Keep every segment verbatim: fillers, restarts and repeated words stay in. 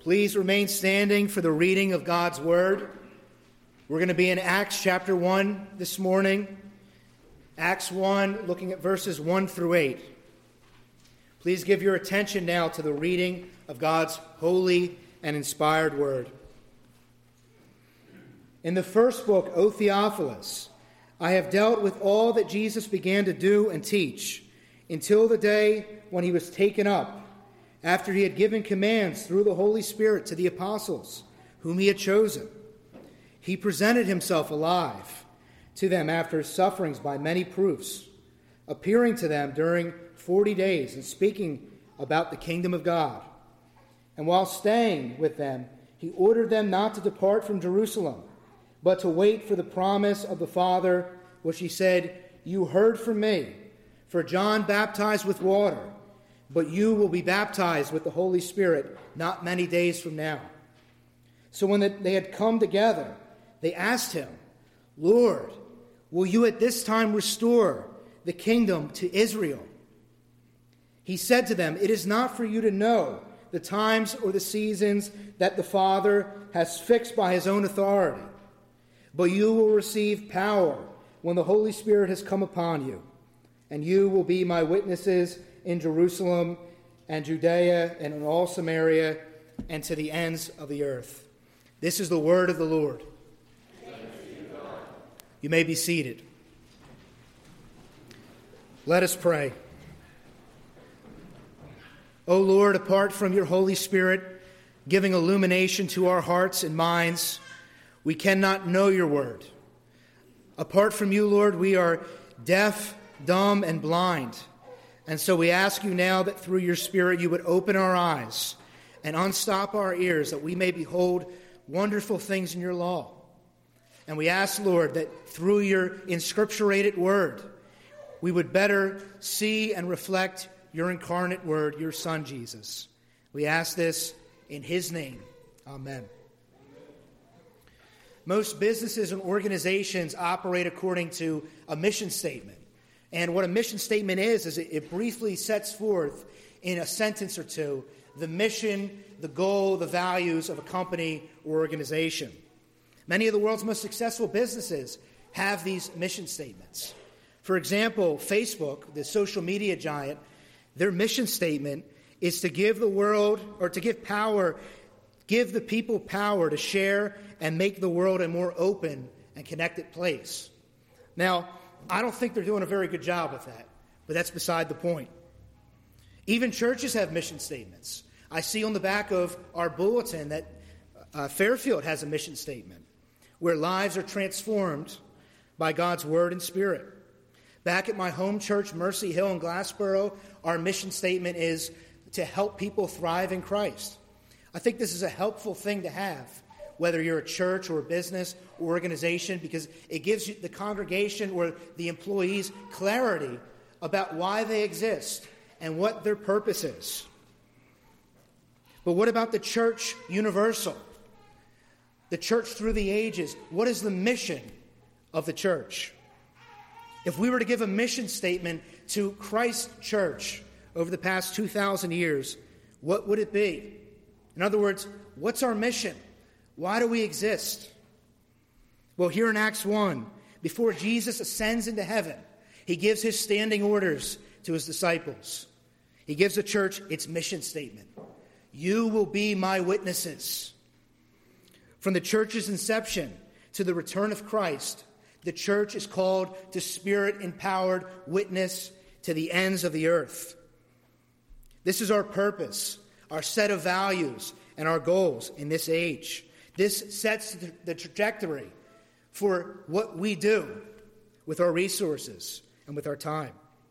Please remain standing for the reading of God's Word. We're going to be in Acts chapter one this morning. Acts one, looking at verses one through eight. Please give your attention now to the reading of God's holy and inspired Word. In the first book, O Theophilus, I have dealt with all that Jesus began to do and teach until the day when he was taken up, after he had given commands through the Holy Spirit to the apostles, whom he had chosen. He presented himself alive to them after his sufferings by many proofs, appearing to them during forty days and speaking about the kingdom of God. And while staying with them, he ordered them not to depart from Jerusalem, but to wait for the promise of the Father, which he said, "You heard from me, for John baptized with water, but you will be baptized with the Holy Spirit not many days from now." So when they had come together, they asked him, "Lord, will you at this time restore the kingdom to Israel?" He said to them, "It is not for you to know the times or the seasons that the Father has fixed by his own authority, but you will receive power when the Holy Spirit has come upon you, and you will be my witnesses in Jerusalem and Judea and in all Samaria and to the ends of the earth." This is the word of the Lord. You may be seated. Let us pray. O Lord, apart from your Holy Spirit giving illumination to our hearts and minds, we cannot know your word. Apart from you, Lord, we are deaf, dumb, and blind. And so we ask you now that through your Spirit you would open our eyes and unstop our ears, that we may behold wonderful things in your law. And we ask, Lord, that through your inscripturated word, we would better see and reflect your incarnate word, your Son, Jesus. We ask this in his name. Amen. Most businesses and organizations operate according to a mission statement. And what a mission statement is, is it, it briefly sets forth in a sentence or two the mission, the goal, the values of a company or organization. Many of the world's most successful businesses have these mission statements. For example, Facebook, the social media giant, their mission statement is to give the world, or to give power, give the people power to share and make the world a more open and connected place. Now, I don't think they're doing a very good job with that, but that's beside the point. Even churches have mission statements. I see on the back of our bulletin that uh, Fairfield has a mission statement where lives are transformed by God's word and spirit. Back at my home church, Mercy Hill in Glassboro, our mission statement is to help people thrive in Christ. I think this is a helpful thing to have, whether you're a church or a business or organization, because it gives you, the congregation or the employees, clarity about why they exist and what their purpose is. But what about the church universal? The church through the ages. What is the mission of the church? If we were to give a mission statement to Christ Church over the past two thousand years, what would it be? In other words, what's our mission? Why do we exist? Well, here in Acts one, before Jesus ascends into heaven, he gives his standing orders to his disciples. He gives the church its mission statement. You will be my witnesses. From the church's inception to the return of Christ, the church is called to Spirit-empowered witness to the ends of the earth. This is our purpose, our set of values, and our goals in this age. This sets the trajectory for what we do with our resources and with our time.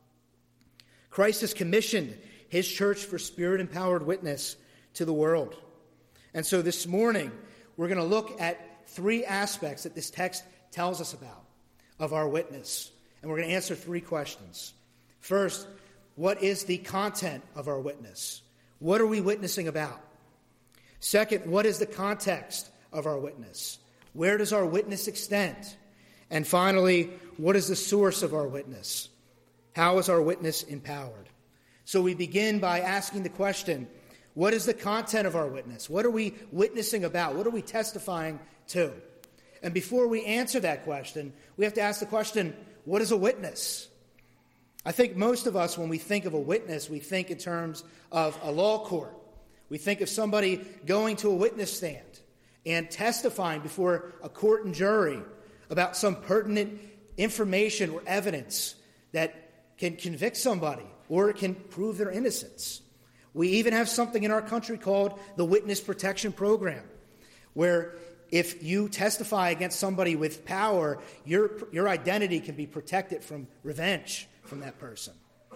Christ has commissioned his church for Spirit-empowered witness to the world. And so this morning, we're going to look at three aspects that this text tells us about of our witness. And we're going to answer three questions. First, what is the content of our witness? What are we witnessing about? Second, what is the context of our witness? Where does our witness extend? And finally, what is the source of our witness? How is our witness empowered? So we begin by asking the question, What is the content of our witness? What are we witnessing about? What are we testifying to? And before we answer that question, we have to ask the question, what is a witness? I think most of us, when we think of a witness, we think in terms of a law court. We think of somebody going to a witness stand and testifying before a court and jury about some pertinent information or evidence that can convict somebody or can prove their innocence. We even have something in our country called the Witness Protection Program, where if you testify against somebody with power, your, your identity can be protected from revenge from that person.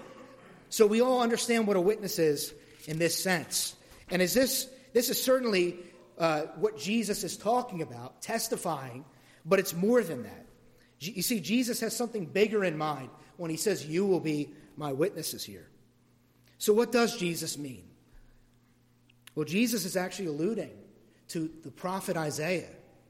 So we all understand what a witness is in this sense. And is this, this is certainly uh, what Jesus is talking about, testifying, but it's more than that. You see, Jesus has something bigger in mind when he says, you will be my witnesses here. So what does Jesus mean? Well, Jesus is actually alluding to the prophet Isaiah.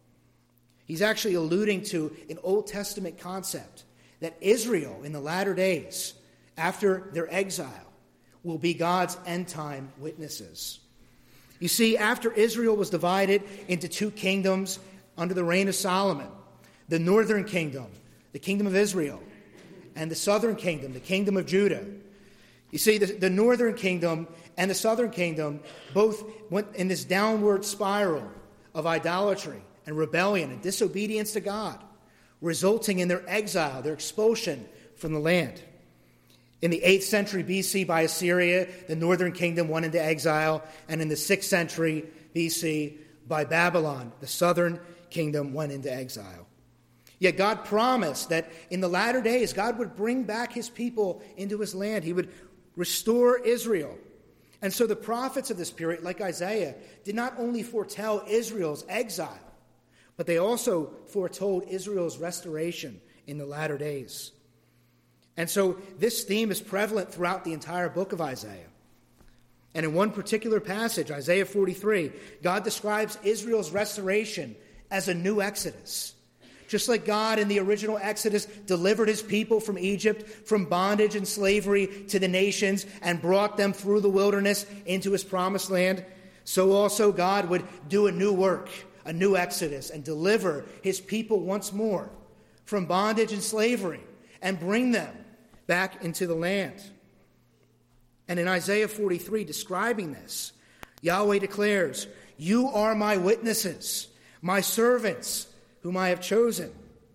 He's actually alluding to an Old Testament concept that Israel in the latter days, after their exile, will be God's end-time witnesses. You see, after Israel was divided into two kingdoms under the reign of Solomon, the northern kingdom, the kingdom of Israel, and the southern kingdom, the kingdom of Judah. You see, the, the northern kingdom and the southern kingdom both went in this downward spiral of idolatry and rebellion and disobedience to God, resulting in their exile, their expulsion from the land. In the eighth century B C by Assyria, the northern kingdom went into exile, and in the sixth century B C by Babylon, the southern kingdom went into exile. Yet God promised that in the latter days, God would bring back his people into his land. He would restore Israel. And so the prophets of this period, like Isaiah, did not only foretell Israel's exile, but they also foretold Israel's restoration in the latter days. And so this theme is prevalent throughout the entire book of Isaiah. And in one particular passage, Isaiah forty-three, God describes Israel's restoration as a new exodus. Just like God in the original Exodus delivered his people from Egypt, from bondage and slavery to the nations, and brought them through the wilderness into his promised land, so also God would do a new work, a new Exodus, and deliver his people once more from bondage and slavery, and bring them back into the land. And in Isaiah forty-three, describing this, Yahweh declares, "You are my witnesses, my servants, whom I have chosen."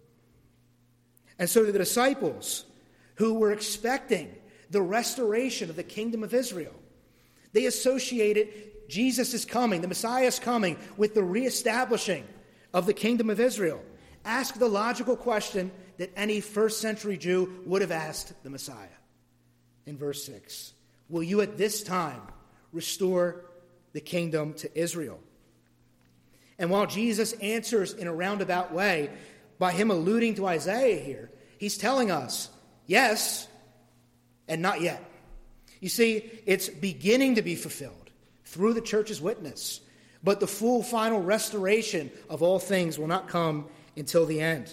And so the disciples who were expecting the restoration of the kingdom of Israel, they associated Jesus' coming, the Messiah's coming, with the reestablishing of the kingdom of Israel. Ask the logical question that any first century Jew would have asked the Messiah. In verse six, will you at this time restore the kingdom to Israel? And while Jesus answers in a roundabout way by him alluding to Isaiah here, he's telling us, yes, and not yet. You see, it's beginning to be fulfilled through the church's witness, but the full final restoration of all things will not come until the end.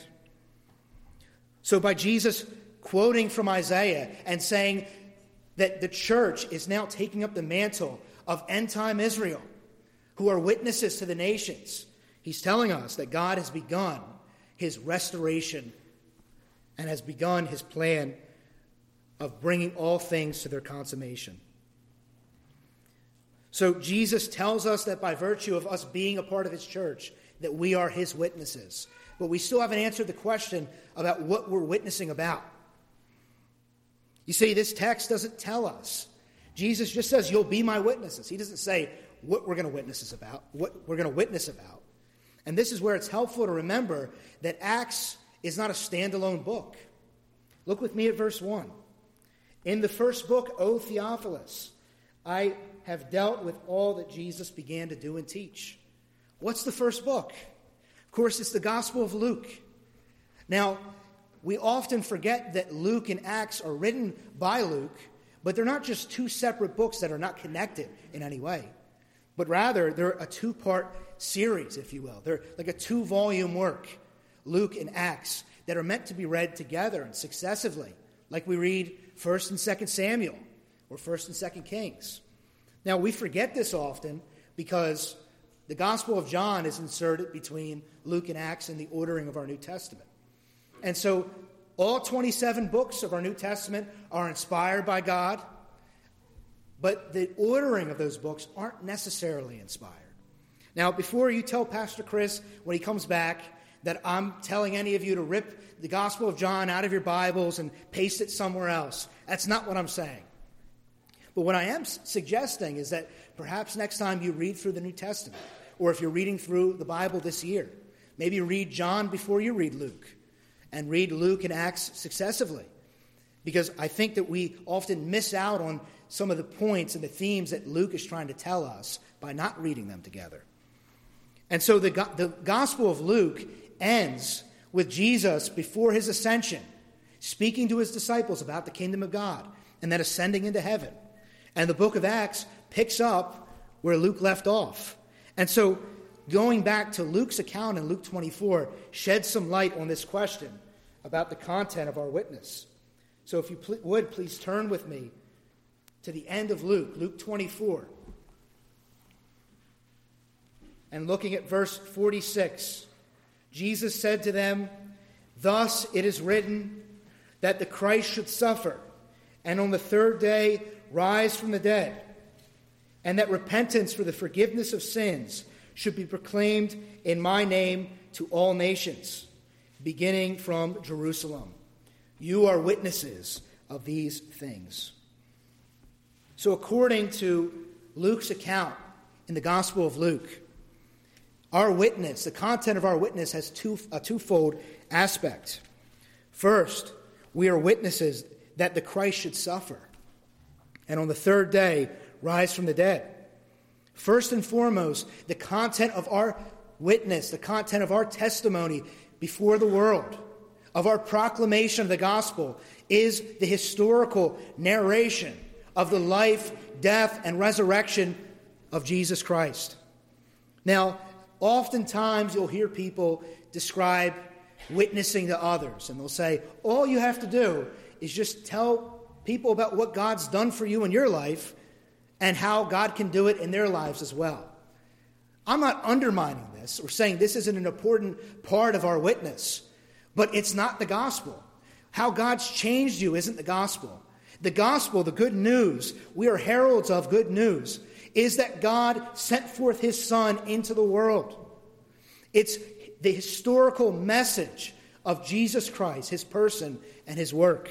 So by Jesus quoting from Isaiah and saying that the church is now taking up the mantle of end-time Israel, who are witnesses to the nations, he's telling us that God has begun his restoration and has begun his plan of bringing all things to their consummation. So Jesus tells us that by virtue of us being a part of his church, that we are his witnesses. But we still haven't answered the question about what we're witnessing about. You see, this text doesn't tell us. Jesus just says, you'll be my witnesses. He doesn't say what we're going to witness about, what we're going to witness about. And this is where it's helpful to remember that Acts is not a standalone book. Look with me at verse one. In the first book, O Theophilus, I have dealt with all that Jesus began to do and teach. What's the first book? Of course, it's the Gospel of Luke. Now, we often forget that Luke and Acts are written by Luke, but they're not just two separate books that are not connected in any way. But rather, they're a two-part series, if you will. They're like a two-volume work, Luke and Acts, that are meant to be read together and successively, like we read First and Second Samuel or First and Second Kings. Now, we forget this often because the Gospel of John is inserted between Luke and Acts in the ordering of our New Testament. And so all twenty-seven books of our New Testament are inspired by God, but the ordering of those books aren't necessarily inspired. Now, before you tell Pastor Chris when he comes back that I'm telling any of you to rip the Gospel of John out of your Bibles and paste it somewhere else, that's not what I'm saying. But what I am suggesting is that perhaps next time you read through the New Testament, or if you're reading through the Bible this year, maybe read John before you read Luke, and read Luke and Acts successively. Because I think that we often miss out on some of the points and the themes that Luke is trying to tell us by not reading them together. And so the, the Gospel of Luke ends with Jesus before his ascension, speaking to his disciples about the kingdom of God, and then ascending into heaven. And the book of Acts picks up where Luke left off. And so going back to Luke's account in Luke twenty-four sheds some light on this question about the content of our witness. So if you pl- would, please turn with me to the end of Luke, Luke twenty-four. And looking at verse forty-six, Jesus said to them, "Thus it is written that the Christ should suffer, and on the third day rise from the dead, and that repentance for the forgiveness of sins should be proclaimed in my name to all nations, beginning from Jerusalem. You are witnesses of these things." So according to Luke's account in the Gospel of Luke, our witness, the content of our witness has two, a twofold aspect. First, we are witnesses that the Christ should suffer, and on the third day rise from the dead. First and foremost, the content of our witness, the content of our testimony before the world, of our proclamation of the gospel, is the historical narration of the life, death, and resurrection of Jesus Christ. Now, oftentimes you'll hear people describe witnessing to others, and they'll say, all you have to do is just tell people about what God's done for you in your life and how God can do it in their lives as well. I'm not undermining this or saying this isn't an important part of our witness, but it's not the gospel. How God's changed you isn't the gospel. The gospel, the good news, we are heralds of good news, is that God sent forth his Son into the world. It's the historical message of Jesus Christ, his person and his work.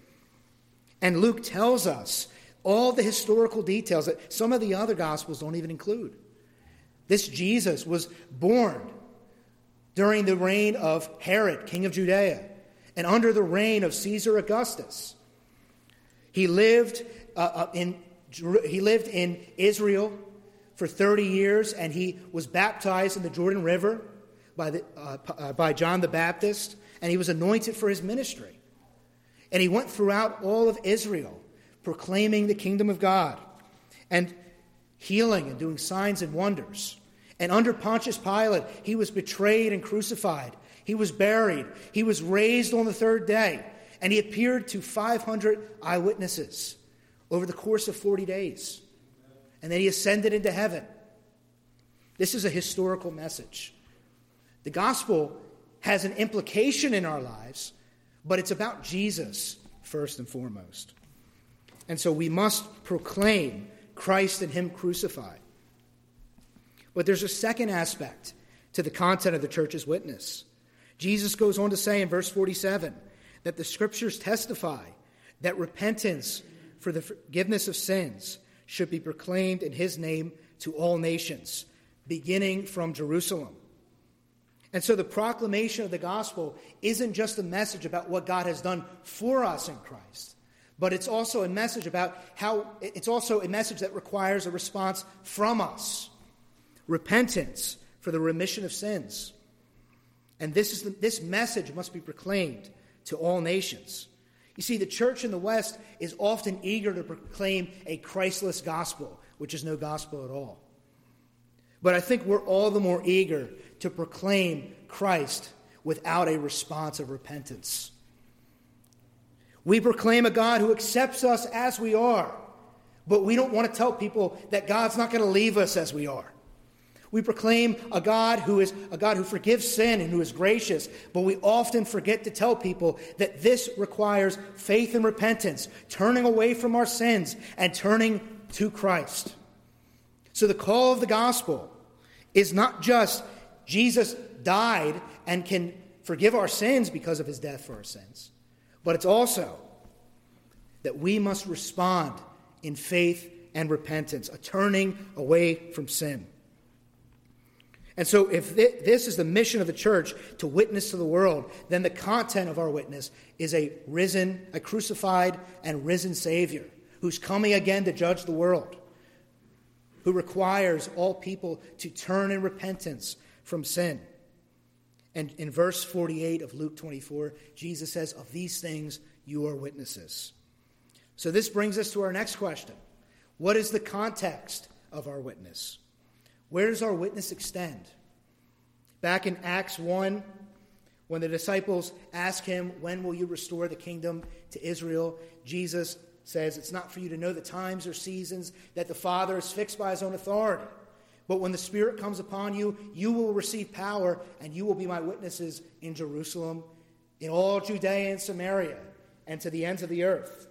And Luke tells us all the historical details that some of the other gospels don't even include. This Jesus was born during the reign of Herod, king of Judea, and under the reign of Caesar Augustus. He lived uh, in he lived in Israel for thirty years, and he was baptized in the Jordan River by the uh, uh, by John the Baptist, and he was anointed for his ministry. And he went throughout all of Israel, proclaiming the kingdom of God, and healing and doing signs and wonders. And under Pontius Pilate, he was betrayed and crucified. He was buried. He was raised on the third day. And he appeared to five hundred eyewitnesses over the course of forty days. And then he ascended into heaven. This is a historical message. The gospel has an implication in our lives, but it's about Jesus first and foremost. And so we must proclaim Christ and him crucified. But there's a second aspect to the content of the church's witness. Jesus goes on to say in verse forty-seven that the scriptures testify that repentance for the forgiveness of sins should be proclaimed in his name to all nations, beginning from Jerusalem. And so the proclamation of the gospel isn't just a message about what God has done for us in Christ, but it's also a message about how, it's also a message that requires a response from us. Repentance for the remission of sins. And this is the, this message must be proclaimed to all nations. You see, the church in the West is often eager to proclaim a Christless gospel, which is no gospel at all. But I think we're all the more eager to proclaim Christ without a response of repentance. We proclaim a God who accepts us as we are, But we don't want to tell people that God's not going to leave us as we are. We proclaim a God who is a God who forgives sin and who is gracious, but we often forget to tell people that this requires faith and repentance, turning away from our sins and turning to Christ. So the call of the gospel is not just Jesus died and can forgive our sins because of his death for our sins, but it's also that we must respond in faith and repentance, a turning away from sin. And so if this is the mission of the church, to witness to the world, then the content of our witness is a risen, a crucified and risen Savior who's coming again to judge the world, who requires all people to turn in repentance from sin. And in verse forty-eight of Luke twenty-four, Jesus says, "Of these things you are witnesses." So this brings us to our next question. What is the context of our witness? Where does our witness extend? Back in Acts one, when the disciples ask him, "When will you restore the kingdom to Israel?" Jesus says, "It's not for you to know the times or seasons that the Father has fixed by his own authority. But when the Spirit comes upon you, you will receive power, and you will be my witnesses in Jerusalem, in all Judea and Samaria, and to the ends of the earth."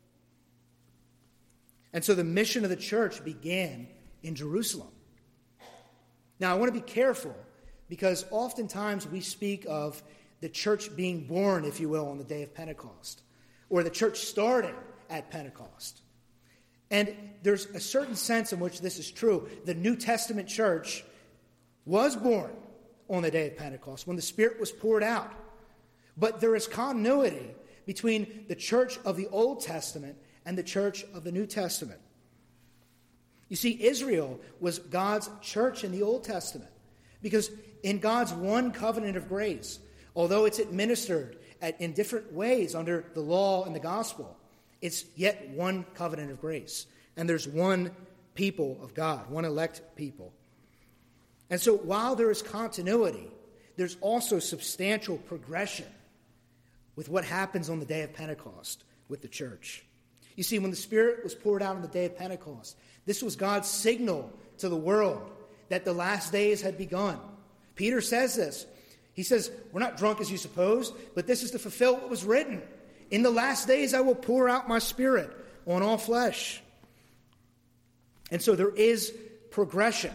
And so the mission of the church began in Jerusalem. Now, I want to be careful, because oftentimes we speak of the church being born, if you will, on the day of Pentecost, or the church starting at Pentecost. And there's a certain sense in which this is true. The New Testament church was born on the day of Pentecost, when the Spirit was poured out. But there is continuity between the church of the Old Testament and the church of the New Testament. You see, Israel was God's church in the Old Testament, because in God's one covenant of grace, although it's administered at, in different ways under the law and the gospel, it's yet one covenant of grace. And there's one people of God, one elect people. And so while there is continuity, there's also substantial progression with what happens on the day of Pentecost with the church. You see, when the Spirit was poured out on the day of Pentecost, this was God's signal to the world that the last days had begun. Peter says this. He says, "We're not drunk as you suppose, but this is to fulfill what was written. In the last days I will pour out my Spirit on all flesh." And so there is progression.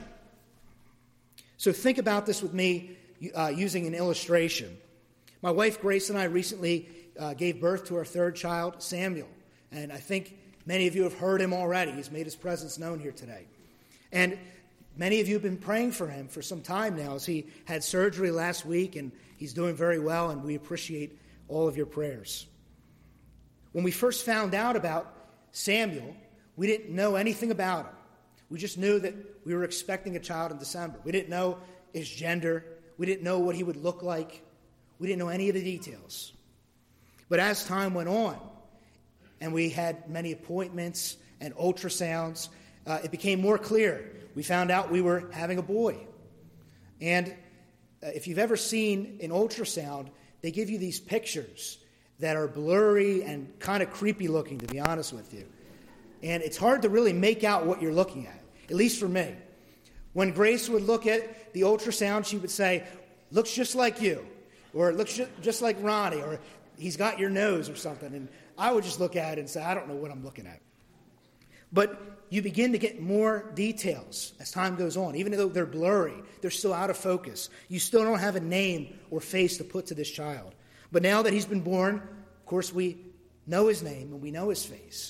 So think about this with me uh, using an illustration. My wife Grace and I recently uh, gave birth to our third child, Samuel. And I think many of you have heard him already. He's made his presence known here today. And many of you have been praying for him for some time now, as he had surgery last week, and he's doing very well, and we appreciate all of your prayers. When we first found out about Samuel, we didn't know anything about him. We just knew that we were expecting a child in December. We didn't know his gender. We didn't know what he would look like. We didn't know any of the details. But as time went on, and we had many appointments and ultrasounds, uh, it became more clear. We found out we were having a boy. And uh, if you've ever seen an ultrasound, they give you these pictures that are blurry and kind of creepy looking, to be honest with you. And it's hard to really make out what you're looking at, at least for me. When Grace would look at the ultrasound, she would say, "Looks just like you," or "Looks ju- just like Ronnie," or "He's got your nose," or something. And I would just look at it and say, "I don't know what I'm looking at." But you begin to get more details as time goes on. Even though they're blurry, they're still out of focus. You still don't have a name or face to put to this child. But now that he's been born, of course, we know his name and we know his face.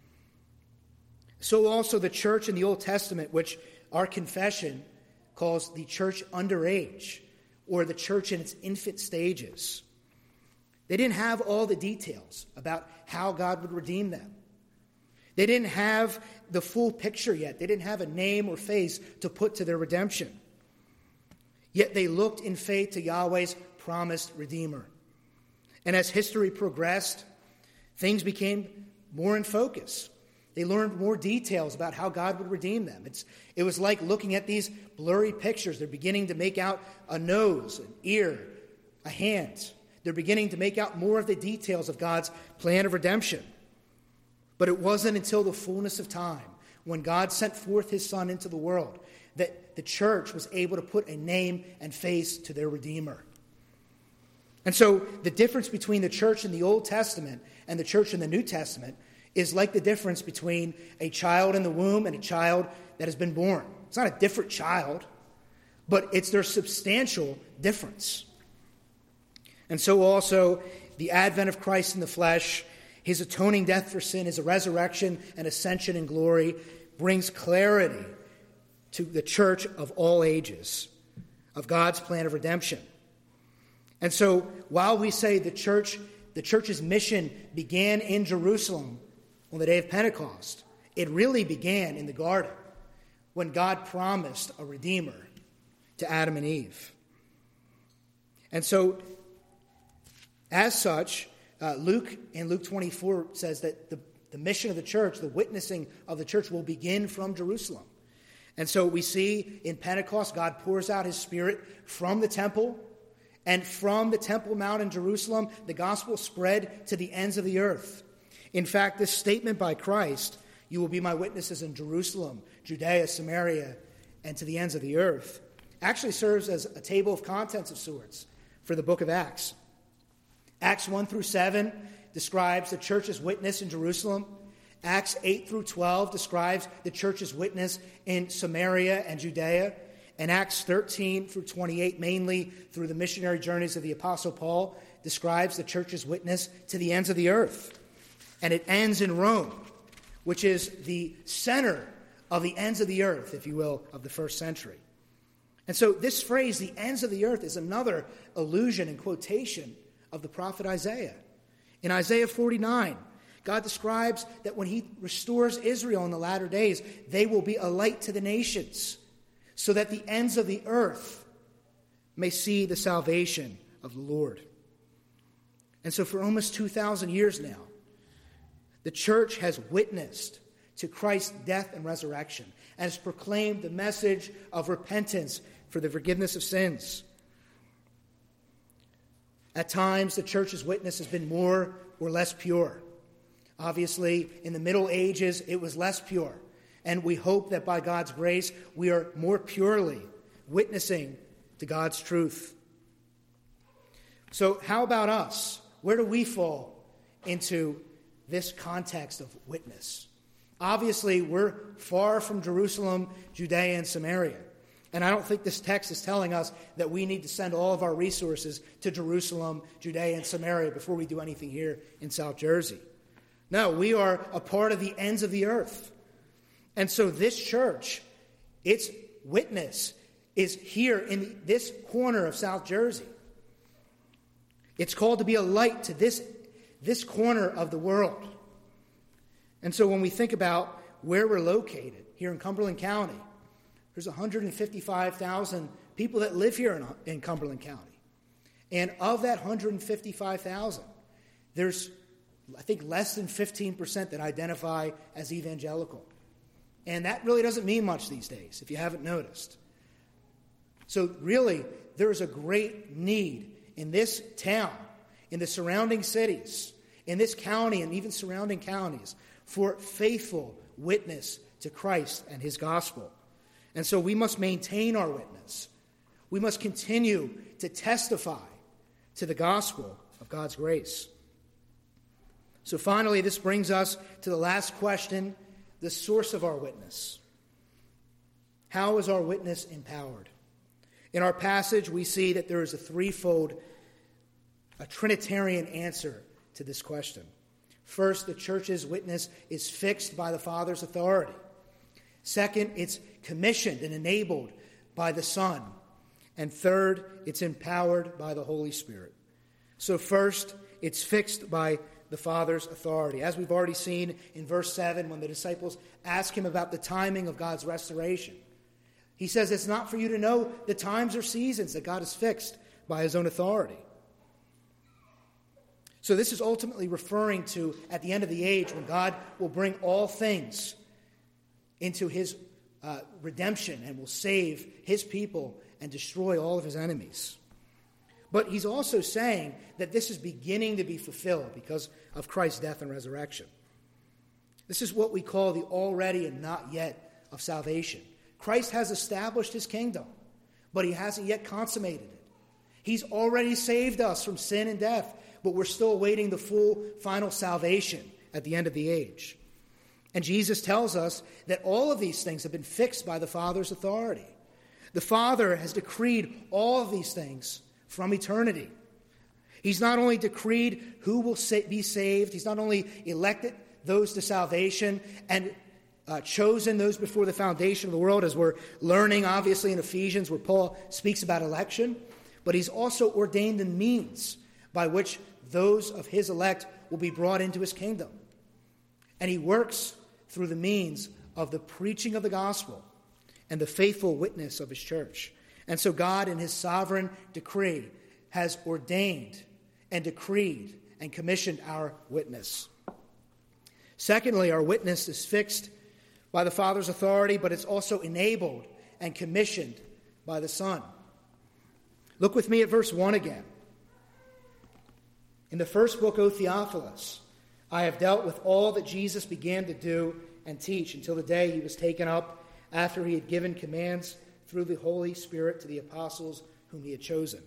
So also the church in the Old Testament, which our confession calls the church underage, or the church in its infant stages. They didn't have all the details about how God would redeem them. They didn't have the full picture yet. They didn't have a name or face to put to their redemption. Yet they looked in faith to Yahweh's promised Redeemer. And as history progressed, things became more in focus. They learned more details about how God would redeem them. It's, it was like looking at these blurry pictures. They're beginning to make out a nose, an ear, a hand. They're beginning to make out more of the details of God's plan of redemption. But it wasn't until the fullness of time, when God sent forth his Son into the world, that the church was able to put a name and face to their Redeemer. And so the difference between the church in the Old Testament and the church in the New Testament is like the difference between a child in the womb and a child that has been born. It's not a different child, but it's their substantial difference. And so also the advent of Christ in the flesh, his atoning death for sin, his resurrection and ascension in glory brings clarity to the church of all ages, of God's plan of redemption. And so while we say the church, the church's mission began in Jerusalem on the day of Pentecost, it really began in the garden when God promised a Redeemer to Adam and Eve. And so, as such, uh, Luke in Luke twenty-four says that the, the mission of the church, the witnessing of the church, will begin from Jerusalem. And so we see in Pentecost, God pours out his Spirit from the temple, and from the Temple Mount in Jerusalem, the gospel spread to the ends of the earth. In fact, this statement by Christ, "You will be my witnesses in Jerusalem, Judea, Samaria, and to the ends of the earth," actually serves as a table of contents of sorts for the book of Acts. Acts one through seven describes the church's witness in Jerusalem. Acts eight through twelve describes the church's witness in Samaria and Judea. And Acts thirteen through twenty-eight, mainly through the missionary journeys of the Apostle Paul, describes the church's witness to the ends of the earth. And it ends in Rome, which is the center of the ends of the earth, if you will, of the first century. And so this phrase, the ends of the earth, is another allusion and quotation of the prophet Isaiah. In Isaiah forty-nine, God describes that when he restores Israel in the latter days, they will be a light to the nations, so that the ends of the earth may see the salvation of the Lord. And so for almost two thousand years now, the church has witnessed to Christ's death and resurrection and has proclaimed the message of repentance for the forgiveness of sins. At times, the church's witness has been more or less pure. Obviously, in the Middle Ages, it was less pure. And we hope that by God's grace, we are more purely witnessing to God's truth. So how about us? Where do we fall into this context of witness? Obviously, we're far from Jerusalem, Judea, and Samaria. And I don't think this text is telling us that we need to send all of our resources to Jerusalem, Judea, and Samaria before we do anything here in South Jersey. No, we are a part of the ends of the earth. And so this church, its witness, is here in this corner of South Jersey. It's called to be a light to this, this corner of the world. And so when we think about where we're located, here in Cumberland County, there's one hundred fifty-five thousand people that live here in, in Cumberland County. And of that one hundred fifty-five thousand, there's, I think, less than fifteen percent that identify as evangelical. And that really doesn't mean much these days, if you haven't noticed. So really, there is a great need in this town, in the surrounding cities, in this county and even surrounding counties, for faithful witness to Christ and his gospel. And so we must maintain our witness. We must continue to testify to the gospel of God's grace. So finally, this brings us to the last question, the source of our witness. How is our witness empowered? In our passage, we see that there is a threefold, a Trinitarian answer to this question. First, the church's witness is fixed by the Father's authority. Second, it's commissioned and enabled by the Son. And third, it's empowered by the Holy Spirit. So first, it's fixed by the Father's authority. As we've already seen in verse seven, when the disciples ask him about the timing of God's restoration, he says it's not for you to know the times or seasons that God has fixed by his own authority. So this is ultimately referring to at the end of the age when God will bring all things into his uh, redemption and will save his people and destroy all of his enemies. But he's also saying that this is beginning to be fulfilled because of Christ's death and resurrection. This is what we call the already and not yet of salvation. Christ has established his kingdom, but he hasn't yet consummated it. He's already saved us from sin and death, but we're still awaiting the full final salvation at the end of the age. And Jesus tells us that all of these things have been fixed by the Father's authority. The Father has decreed all of these things from eternity. He's not only decreed who will be saved, he's not only elected those to salvation and uh, chosen those before the foundation of the world, as we're learning, obviously, in Ephesians, where Paul speaks about election, but he's also ordained the means by which those of his elect will be brought into his kingdom. And he works through the means of the preaching of the gospel and the faithful witness of his church. And so God, in his sovereign decree, has ordained and decreed and commissioned our witness. Secondly, our witness is fixed by the Father's authority, but it's also enabled and commissioned by the Son. Look with me at verse one again. In the first book, O Theophilus, I have dealt with all that Jesus began to do and teach until the day he was taken up, after he had given commands through the Holy Spirit to the apostles whom he had chosen.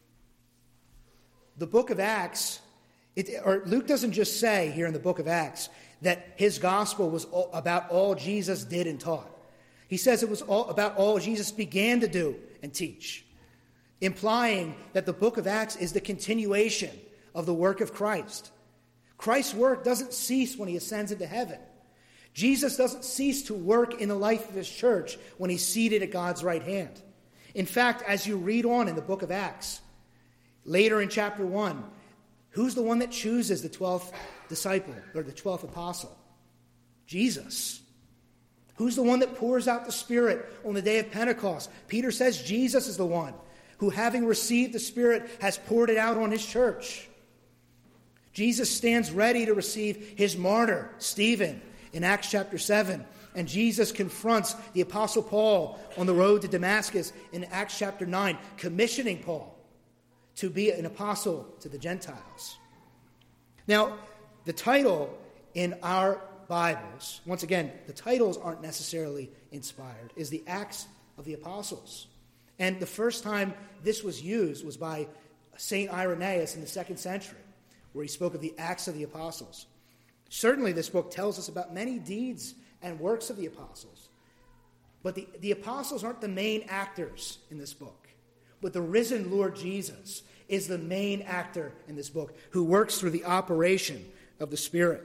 The book of Acts, it, or Luke doesn't just say here in the book of Acts that his gospel was all, about all Jesus did and taught. He says it was all about all Jesus began to do and teach, implying that the book of Acts is the continuation of the work of Christ. Christ's work doesn't cease when he ascends into heaven. Jesus doesn't cease to work in the life of his church when he's seated at God's right hand. In fact, as you read on in the book of Acts, later in chapter one, who's the one that chooses the twelfth disciple or the twelfth apostle? Jesus. Who's the one that pours out the Spirit on the day of Pentecost? Peter says Jesus is the one who, having received the Spirit, has poured it out on his church. Jesus stands ready to receive his martyr, Stephen, in Acts chapter seven. And Jesus confronts the apostle Paul on the road to Damascus in Acts chapter nine, commissioning Paul to be an apostle to the Gentiles. Now, the title in our Bibles, once again, the titles aren't necessarily inspired, is the Acts of the Apostles. And the first time this was used was by Saint Irenaeus in the second century, where he spoke of the Acts of the Apostles. Certainly this book tells us about many deeds and works of the apostles. But the, the apostles aren't the main actors in this book. But the risen Lord Jesus is the main actor in this book, who works through the operation of the Spirit.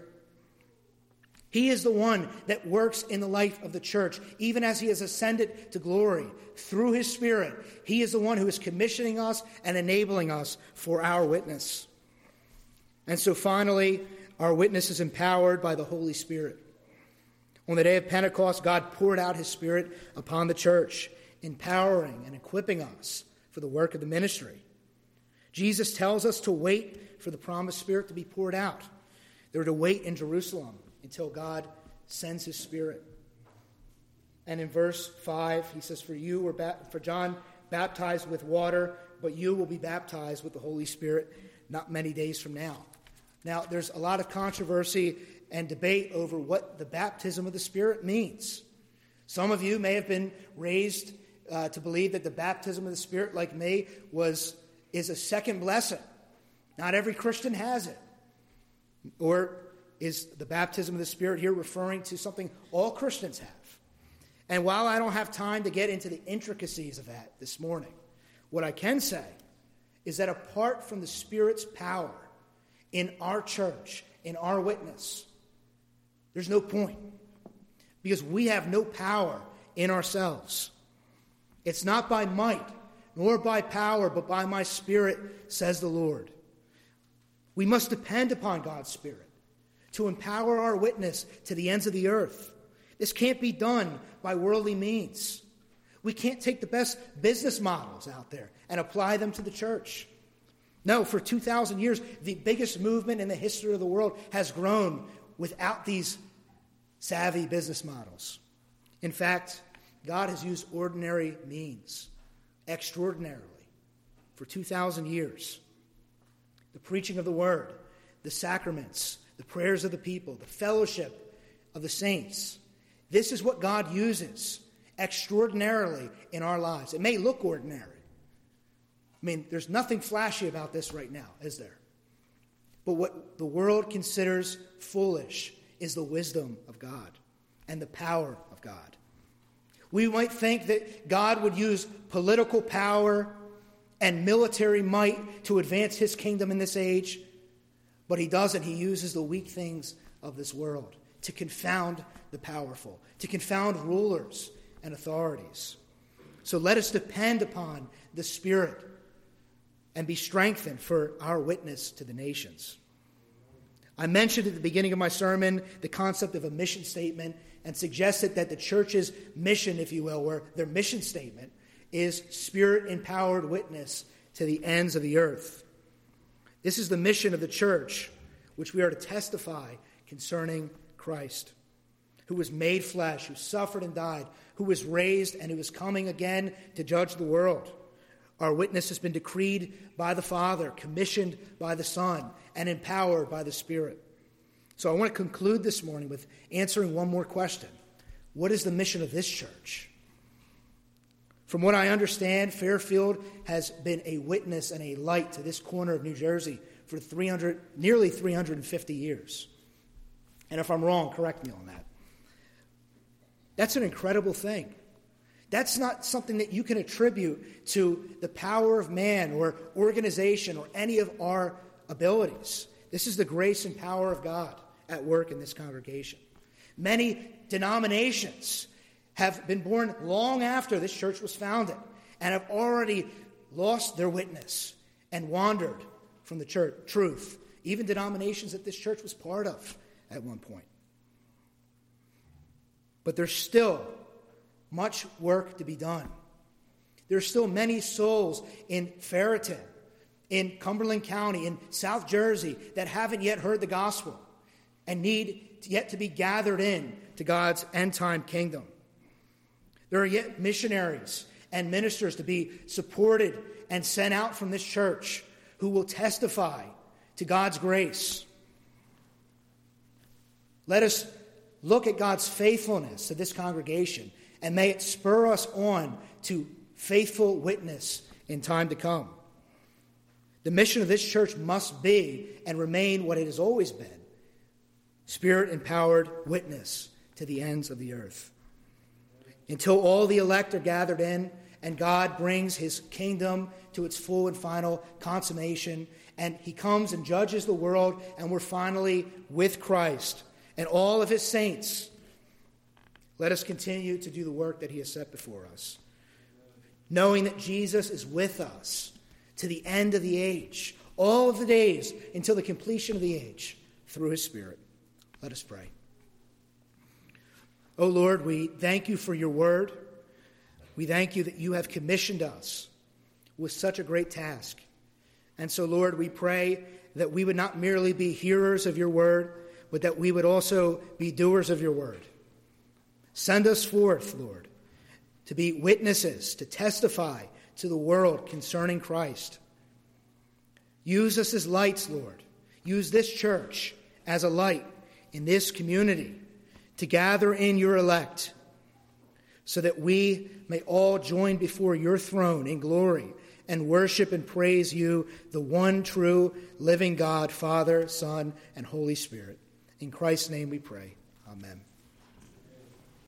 He is the one that works in the life of the church, even as he has ascended to glory through his Spirit. He is the one who is commissioning us and enabling us for our witness. And so finally, our witness is empowered by the Holy Spirit. On the day of Pentecost, God poured out his Spirit upon the church, empowering and equipping us for the work of the ministry. Jesus tells us to wait for the promised Spirit to be poured out. They're to wait in Jerusalem until God sends his Spirit. And in verse five, he says, For you were ba- for John baptized with water, but you will be baptized with the Holy Spirit not many days from now. Now, there's a lot of controversy and debate over what the baptism of the Spirit means. Some of you may have been raised uh, to believe that the baptism of the Spirit, like me, was is a second blessing. Not every Christian has it. Or is the baptism of the Spirit here referring to something all Christians have? And while I don't have time to get into the intricacies of that this morning, what I can say is that apart from the Spirit's power in our church, in our witness, there's no point, because we have no power in ourselves. It's not by might, nor by power, but by my Spirit, says the Lord. We must depend upon God's Spirit to empower our witness to the ends of the earth. This can't be done by worldly means. We can't take the best business models out there and apply them to the church. No, for two thousand years, the biggest movement in the history of the world has grown without these savvy business models. In fact, God has used ordinary means, extraordinarily, for two thousand years. The preaching of the word, the sacraments, the prayers of the people, the fellowship of the saints. This is what God uses extraordinarily in our lives. It may look ordinary. I mean, there's nothing flashy about this right now, is there? But what the world considers foolish is the wisdom of God and the power of God. We might think that God would use political power and military might to advance his kingdom in this age, but he doesn't. He uses the weak things of this world to confound the powerful, to confound rulers and authorities. So let us depend upon the Spirit and be strengthened for our witness to the nations. I mentioned at the beginning of my sermon the concept of a mission statement and suggested that the church's mission, if you will, or their mission statement, is Spirit-empowered witness to the ends of the earth. This is the mission of the church, which we are to testify concerning Christ, who was made flesh, who suffered and died, who was raised, and who is coming again to judge the world. Our witness has been decreed by the Father, commissioned by the Son, and empowered by the Spirit. So I want to conclude this morning with answering one more question. What is the mission of this church? From what I understand, Fairfield has been a witness and a light to this corner of New Jersey for three hundred, nearly three hundred fifty years. And if I'm wrong, correct me on that. That's an incredible thing. That's not something that you can attribute to the power of man or organization or any of our abilities. This is the grace and power of God at work in this congregation. Many denominations have been born long after this church was founded and have already lost their witness and wandered from the church truth, even denominations that this church was part of at one point. But there's still much work to be done. There's still many souls in Ferriton, in Cumberland County, in South Jersey that haven't yet heard the gospel and need yet to be gathered in to God's end-time kingdom. There are yet missionaries and ministers to be supported and sent out from this church who will testify to God's grace. Let us look at God's faithfulness to this congregation, and may it spur us on to faithful witness in time to come. The mission of this church must be and remain what it has always been: Spirit-empowered witness to the ends of the earth. Until all the elect are gathered in and God brings his kingdom to its full and final consummation, and he comes and judges the world, and we're finally with Christ and all of his saints, let us continue to do the work that he has set before us, knowing that Jesus is with us to the end of the age, all of the days until the completion of the age, through his Spirit. Let us pray. O Lord, we thank you for your word. We thank you that you have commissioned us with such a great task. And so, Lord, we pray that we would not merely be hearers of your word, but that we would also be doers of your word. Send us forth, Lord, to be witnesses, to testify to the world concerning Christ. Use us as lights, Lord. Use this church as a light in this community to gather in your elect, so that we may all join before your throne in glory and worship and praise you, the one true living God, Father, Son, and Holy Spirit. In Christ's name we pray. Amen.